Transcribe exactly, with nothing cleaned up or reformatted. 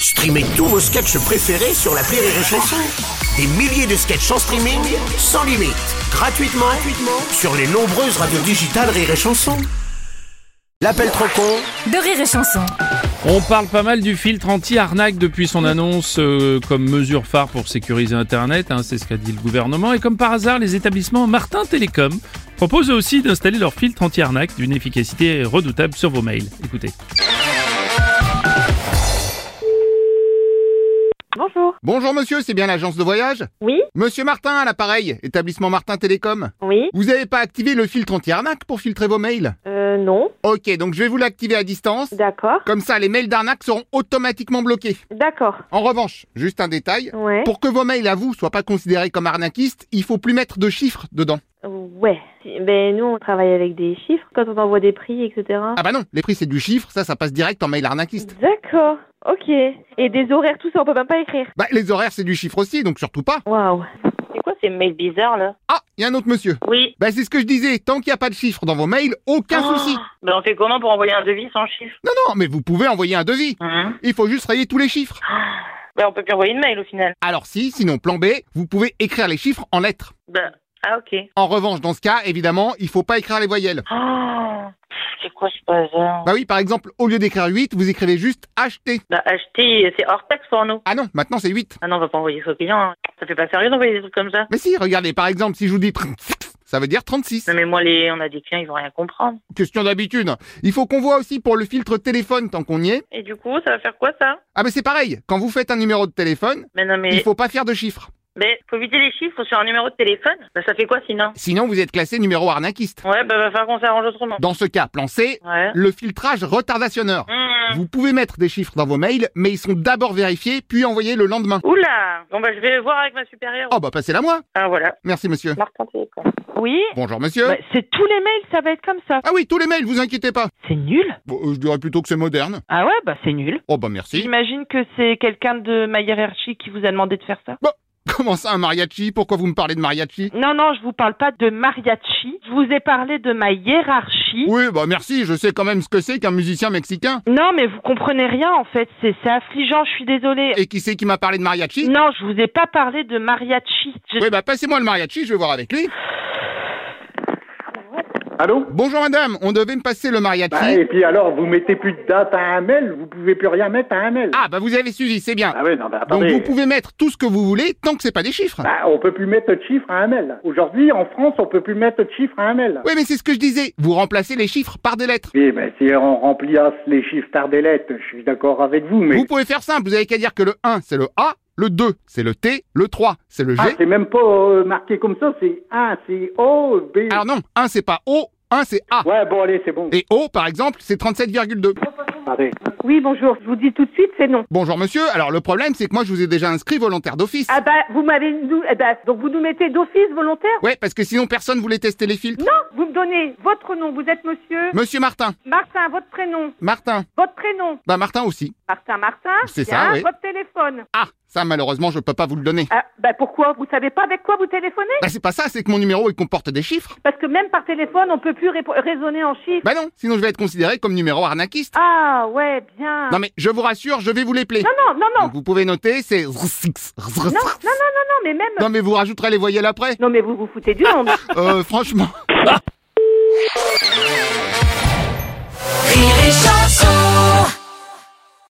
Streamez tous vos sketchs préférés sur l'appli Rire et Chanson. Des milliers de sketchs en streaming, sans limite, gratuitement, gratuitement sur les nombreuses radios digitales Rire et Chanson. L'appel trop con de Rire et Chanson. On parle pas mal du filtre anti-arnaque depuis son annonce euh, comme mesure phare pour sécuriser Internet, hein, c'est ce qu'a dit le gouvernement. Et comme par hasard, les établissements Martin Télécom proposent aussi d'installer leur filtre anti-arnaque d'une efficacité redoutable sur vos mails. Écoutez. Bonjour. Bonjour monsieur, c'est bien l'agence de voyage ? Oui. Monsieur Martin à l'appareil, établissement Martin Télécom. Oui. Vous avez pas activé le filtre anti-arnaque pour filtrer vos mails ? Euh, non. Ok, donc je vais vous l'activer à distance. D'accord. Comme ça, les mails d'arnaque seront automatiquement bloqués. D'accord. En revanche, juste un détail, Ouais. pour que vos mails à vous soient pas considérés comme arnaquistes, il faut plus mettre de chiffres dedans. Ouais. Si- Ben, nous, on travaille avec des chiffres quand on envoie des prix, et cetera. Ah bah non, les prix c'est du chiffre, ça, ça passe direct en mail arnaquiste. D'accord. Ok. Et des horaires, tout ça, on peut même pas écrire. Bah les horaires c'est du chiffre aussi, donc surtout pas. Waouh. C'est quoi ces mails bizarres là? Ah, il y a un autre monsieur. Oui. Bah c'est ce que je disais, tant qu'il n'y a pas de chiffres dans vos mails, aucun Oh. souci. Ben on fait comment pour envoyer un devis sans chiffre? Non, non, mais vous pouvez envoyer un devis. Hum. Il faut juste rayer tous les chiffres. Ben on peut plus envoyer de mail au final. Alors si, sinon plan B, vous pouvez écrire les chiffres en lettres. Ben, ah ok. En revanche, dans ce cas, évidemment, il faut pas écrire les voyelles. Oh, c'est quoi ce bazar? Bah oui, par exemple, au lieu d'écrire huit, vous écrivez juste acheter. Ben acheter, c'est hors taxe pour nous. Ah non, maintenant c'est huit. Ah non, on va pas envoyer ça au client. Hein. Ça fait pas sérieux d'envoyer des trucs comme ça. Mais si, regardez, par exemple, si je vous dis ça veut dire trente-six. Non mais moi, les, on a des clients, ils vont rien comprendre. Question d'habitude. Il faut qu'on voit aussi pour le filtre téléphone tant qu'on y est. Et du coup, ça va faire quoi ça? Ah mais c'est pareil, quand vous faites un numéro de téléphone, Mais non mais... il faut pas faire de chiffres. Ben, faut vider les chiffres sur un numéro de téléphone. Ben ça fait quoi sinon? Sinon vous êtes classé numéro arnaquiste. Ouais, ben va falloir qu'on s'arrange autrement. Dans ce cas, plan C, Ouais. le filtrage retardationneur. Hum. Vous pouvez mettre des chiffres dans vos mails, mais ils sont d'abord vérifiés, puis envoyés le lendemain. Oula! Bon bah je vais voir avec ma supérieure. Oh bah passez-la moi. Ah voilà. Merci monsieur. Martin Télécom. Oui, Bonjour monsieur. bah, c'est tous les mails, ça va être comme ça. Ah oui, tous les mails, vous inquiétez pas. C'est nul. Bon, euh, je dirais plutôt que c'est moderne. Ah ouais, bah c'est nul. Oh bah merci. J'imagine que c'est quelqu'un de ma hiérarchie qui vous a demandé de faire ça. Bon, comment ça un mariachi? Pourquoi vous me parlez de mariachi? Non, non, je vous parle pas de mariachi. Je vous ai parlé de ma hiérarchie. Oui, bah merci, je sais quand même ce que c'est qu'un musicien mexicain. Non, mais vous comprenez rien en fait. C'est c'est affligeant, je suis désolée. Et qui c'est qui m'a parlé de mariachi? Non, je vous ai pas parlé de mariachi. Je- Oui, bah passez-moi le mariachi, je vais voir avec lui. Allô? Bonjour madame, on devait me passer le mariachi. Bah, et puis alors, vous mettez plus de date à un mail, vous pouvez plus rien mettre à un mail. Ah bah vous avez suivi, c'est bien. Ah oui, non, bah Donc attendez. vous pouvez mettre tout ce que vous voulez tant que c'est pas des chiffres. Bah, on peut plus mettre de chiffres à un mail. Aujourd'hui, en France, on peut plus mettre de chiffres à un mail. Oui mais c'est ce que je disais, vous remplacez les chiffres par des lettres. Oui, ben si on remplisse les chiffres par des lettres, je suis d'accord avec vous, mais... Vous pouvez faire simple, vous avez qu'à dire que le un c'est le A, le deux c'est le T, le trois c'est le G. Ah, c'est même pas euh, marqué comme ça, c'est un, c'est O, B... Alors non, un c'est pas O, un c'est A. Ouais, bon, allez, c'est bon. Et O par exemple c'est trente-sept virgule deux. Attendez. Oui, bonjour. Je vous dis tout de suite, c'est non. Bonjour monsieur, alors le problème c'est que moi je vous ai déjà inscrit volontaire d'office. Ah bah, vous m'avez... nous- eh bah, donc vous nous mettez d'office volontaire? Ouais, parce que sinon personne voulait tester les filtres. Non, vous me donnez votre nom. Vous êtes monsieur Monsieur Martin. Martin, votre prénom. Martin. Votre prénom. Bah Martin aussi. Martin, Martin. C'est bien, ça, oui. Votre téléphone. Ah, ça malheureusement je peux pas vous le donner. Ah, bah pourquoi? Vous savez pas avec quoi vous téléphonez? Bah c'est pas ça, c'est que mon numéro il comporte des chiffres. Parce que même par téléphone, on peut plus rép- raisonner en chiffres. Bah non, sinon je vais être considéré comme numéro arnaquiste. Ah ouais, bien. Non mais je vous rassure, je vais vous les plaire. Non, non, non, non. Donc vous pouvez noter, c'est... Non, non, non, non, non, mais même... Non mais vous rajouterez les voyelles après. Non, mais vous vous foutez du monde. Euh, franchement... Rire et Chanson.